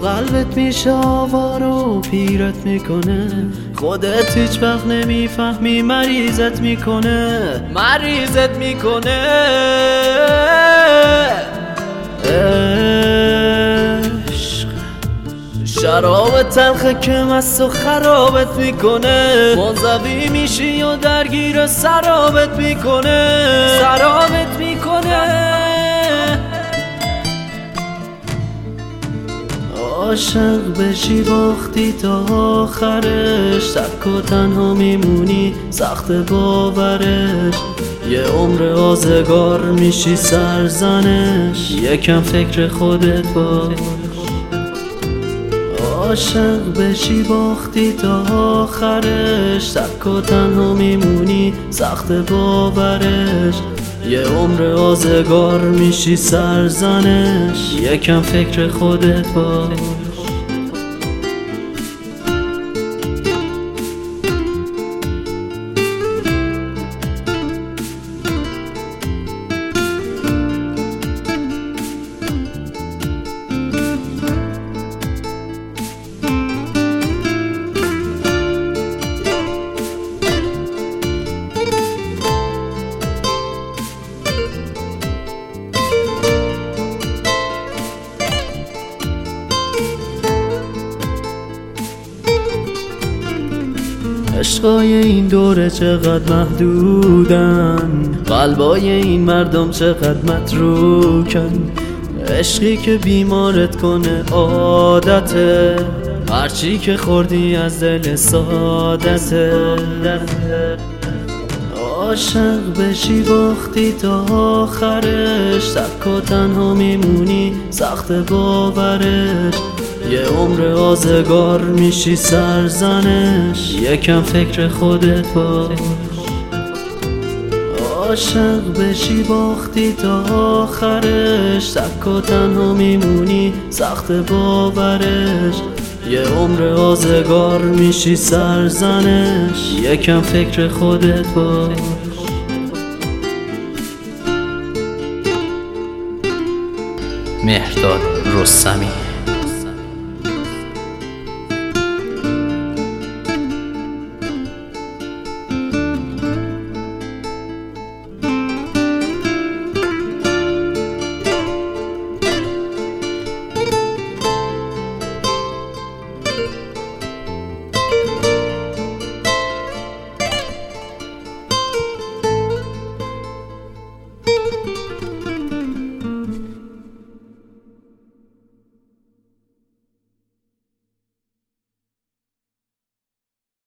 قلبت میشه آوار و پیرت میکنه، خودت هیچ وقت نمیفهمی مریضت میکنه، مریضت میکنه. عشق شراب تلخه که مست و خرابت میکنه، منزوی میشی و درگیر سرابت میکنه، سرابت میکنه. عاشق بشی باختی تا آخرش، تک و تنها میمونی سخت باورش، یه عمر آزگار میشی سرزنش، یکم فکر خودت باش. عاشق بشی باختی تا آخرش، تک و تنها میمونی سخت باورش، یه عمر آزگار میشی سرزنش، یکم فکر خودت باش. عشقای این دوره چقدر محدودن، قلبای این مردم چقدر متروکن، عشقی که بیمارت کنه عادته، هرچی که خوردی از دل سادته. عاشق بشی باختی تا آخرش، تک و تنها میمونی سخت باورش، یه عمر آزگار میشی سرزنش، یکم فکر خودت باش. عاشق بشی باختی تا آخرش، تک و تنها میمونی سخت باورش، یه عمر آزگار میشی سرزنش، یکم فکر خودت باش. مهرداد رستمی.